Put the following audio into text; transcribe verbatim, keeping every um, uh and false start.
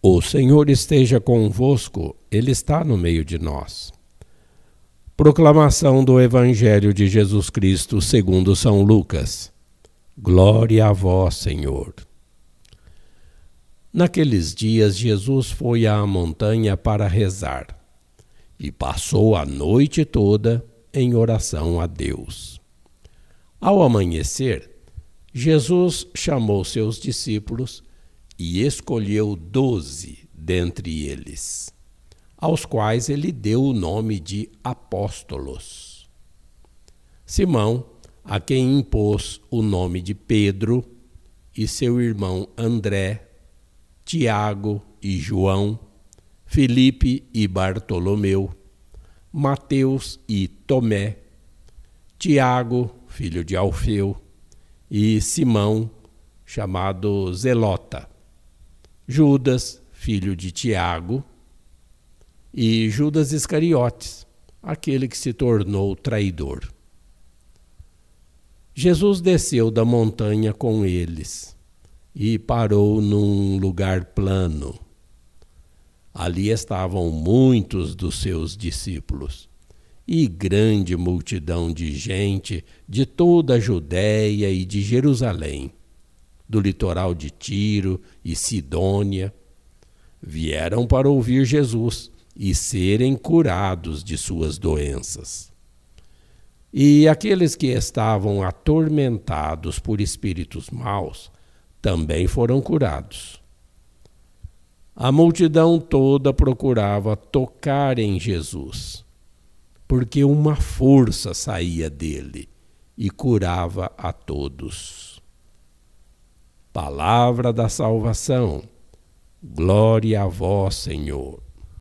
O Senhor esteja convosco, Ele está no meio de nós. Proclamação do Evangelho de Jesus Cristo segundo São Lucas. Glória a vós, Senhor. Naqueles dias, Jesus foi à montanha para rezar e passou a noite toda em oração a Deus. Ao amanhecer, Jesus chamou seus discípulos e escolheu doze dentre eles, aos quais ele deu o nome de apóstolos. Simão, a quem impôs o nome de Pedro, e seu irmão André, Tiago e João, Filipe e Bartolomeu, Mateus e Tomé, Tiago, filho de Alfeu, e Simão, chamado Zelota, Judas, filho de Tiago, e Judas Iscariotes, aquele que se tornou traidor. Jesus desceu da montanha com eles e parou num lugar plano. Ali estavam muitos dos seus discípulos e grande multidão de gente de toda a Judéia e de Jerusalém, do litoral de Tiro e Sidônia, vieram para ouvir Jesus e serem curados de suas doenças. E aqueles que estavam atormentados por espíritos maus também foram curados. A multidão toda procurava tocar em Jesus, porque uma força saía dele e curava a todos. Palavra da salvação. Glória a vós, Senhor.